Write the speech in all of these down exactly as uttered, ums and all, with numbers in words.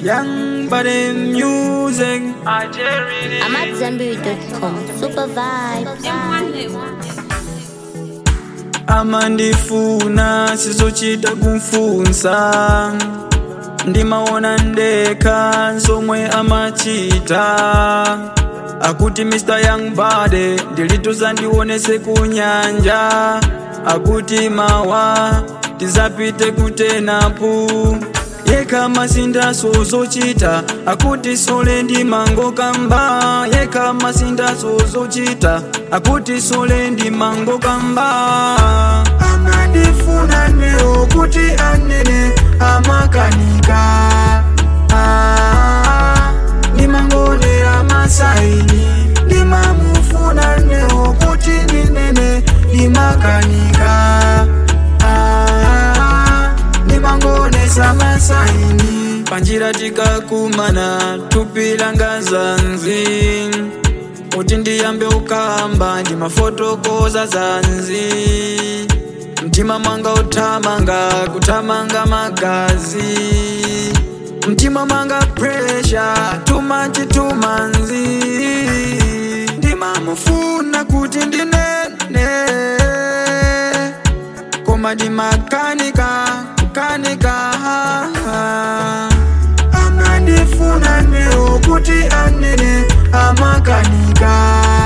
Young body music. I'm at Zambiri dot com. Super vibes. Amandifuna sizochita kumfunsa ndimaona ndeka zomwe amachita akuti mister Young Body ndilituza ndionese kunyanja akuti mawa tizapite kutenapu yeka masinda sozochita akuti sole ndi mango kamba yeka masinda sozochita akuti sole ndi mango kamba amandifuna neo kuti anene amakanika ah, ndi mangonera masaini ndi mamufuna neo kuti ninene ndi makanika mangonesa masaini panjira tikakumana tupilanga zanzi uti ndiyambe ukamba ndi mafotokoza zanzi mtima mwanga utamanga kutamanga magazi mtima mwanga pressure tumanji tumanzi ndimamufuna kuti ndinene koma ndi makanika kanika amandifuna neo kuti anene amakanika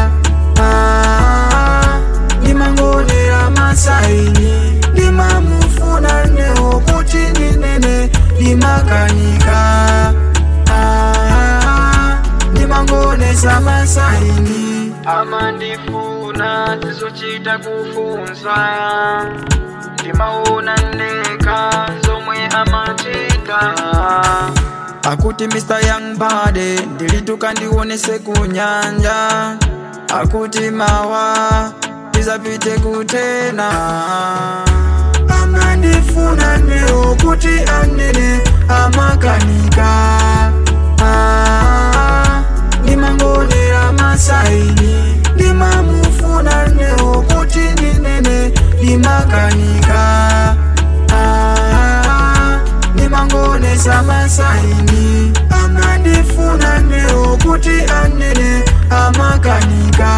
ndimangonera masaini ndimamufuna neo kuti ninene ndimakanika ndimangonesa masaini amandifuna tizochita kufunza ndimaona ndeka zomwe amachita akuti mister Young Body ndilituka ndionese kunyanja akuti mawa tizapite kutena amandifuna neo kuti anene amakanika ndimangonera masaini ndimamufuna neo kuti ninene ndimakanika ndimangonesa masaini amandifuna neo kuti anene amakanika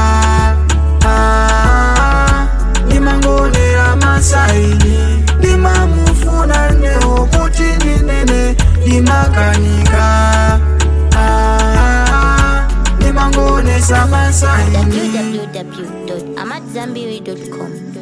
ndimangonera masaini ndimamufuna neo kuti ninene ndimakanika ndimangonesa masaini w w w dot amatzambiri dot com